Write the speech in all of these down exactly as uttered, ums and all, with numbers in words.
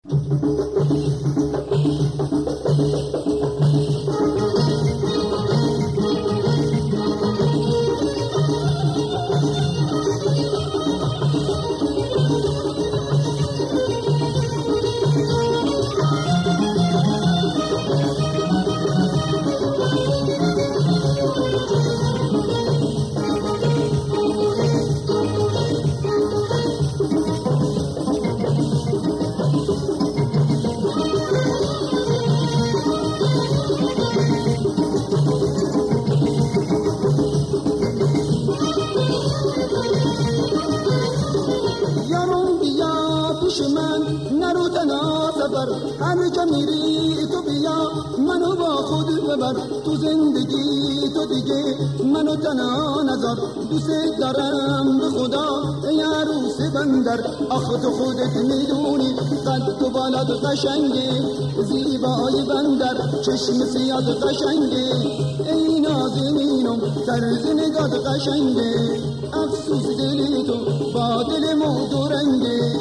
هر جا میری تو بیا منو با خود ببر، تو زندگی تو دیگه منو تنها نذار، دوست دارم به خدا ای عروس بندر. آخ تو خودت میدونی قد تو بالات قشنگه، زیبای بندر چشم سیاد قشنگه، ای نازنینم طرز نگات قشنگه، افسوس دلی تو با دل مو دو رنگه.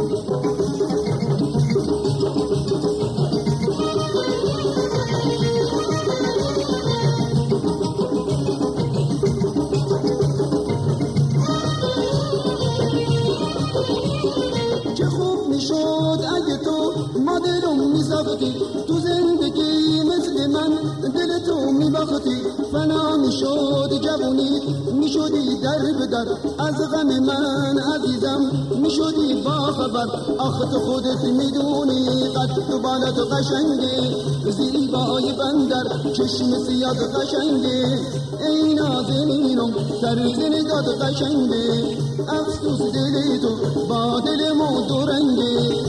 ما دلم میساختی تو زندگی مثل من، دل تو میباختی فنا میشد جوونی، میشدی در به در از غم من عزیزم، میشدی با خبر. آخ تو خودت میدونی قد تو بالات قشنگه، زیبای بندر چشم سیاد قشنگه، ای نازنینم طرز نگات قشنگه، افسوس دلی تو با دل مو دو رنگه.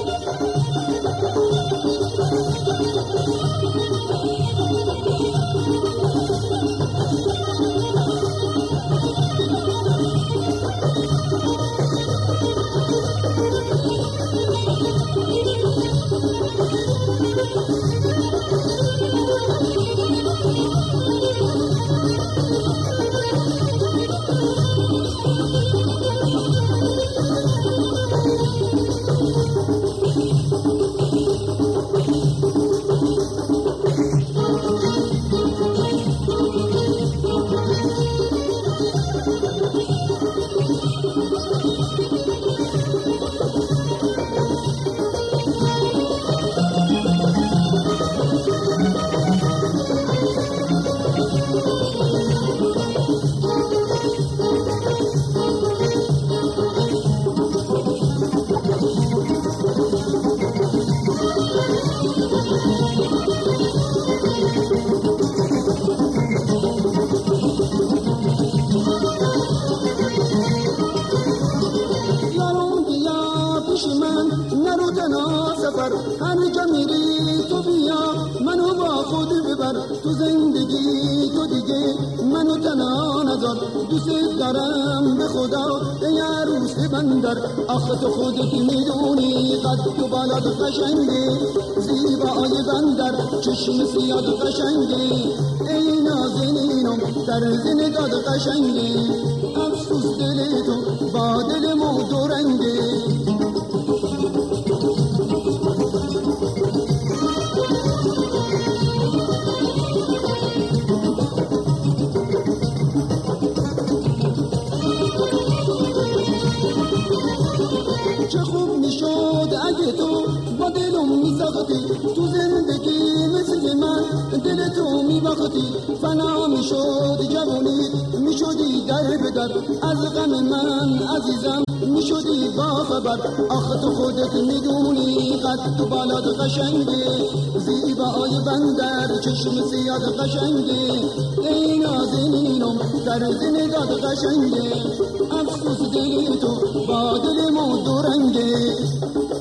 هر جا میری تو بیا منو با خود ببر، تو زندگی تو دیگه منو تنها نذار، دوست دارم به خدا ای عروس بندر. آخ تو خودت میدونی قد تو بالات قشنگه، زیبای بندر چشم سیاد قشنگه، ای نازنینم طرز نگات قشنگه، افسوس دل تو با دل مو دو رنگه. چه خوب میشد اگه تو با دلم میساختی، تو زندگی مثل من دل تو میباختی، فنا میشد جوونی میشدی در به در از غم من عزیزم، میشدی با خبر. آخ تو خودت میدونی قد تو بالات قشنگه، زیبای بندر چشم سیاد قشنگه، ای نازنینم طرز نگات قشنگه، افسوس دلی تو با دل مو دو رنگه.